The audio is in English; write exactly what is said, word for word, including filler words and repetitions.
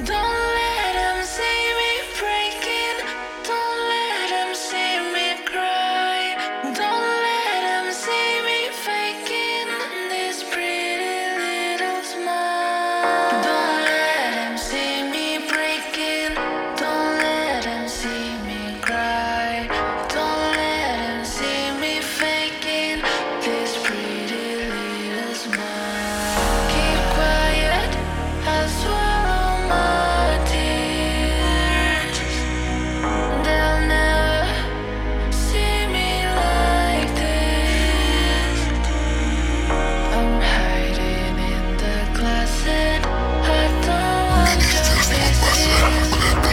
Don't let 'em see me breaking. Don't let 'em see me cry. Don't let 'em see me faking this pretty little smile. Don't let 'em see me breaking. Don't let 'em see me cry. Don't let 'em see me faking this pretty little smile. Keep quiet, I swallow my tears. They'll never see me like this. I'm hiding in the closet. I don't want to be seen.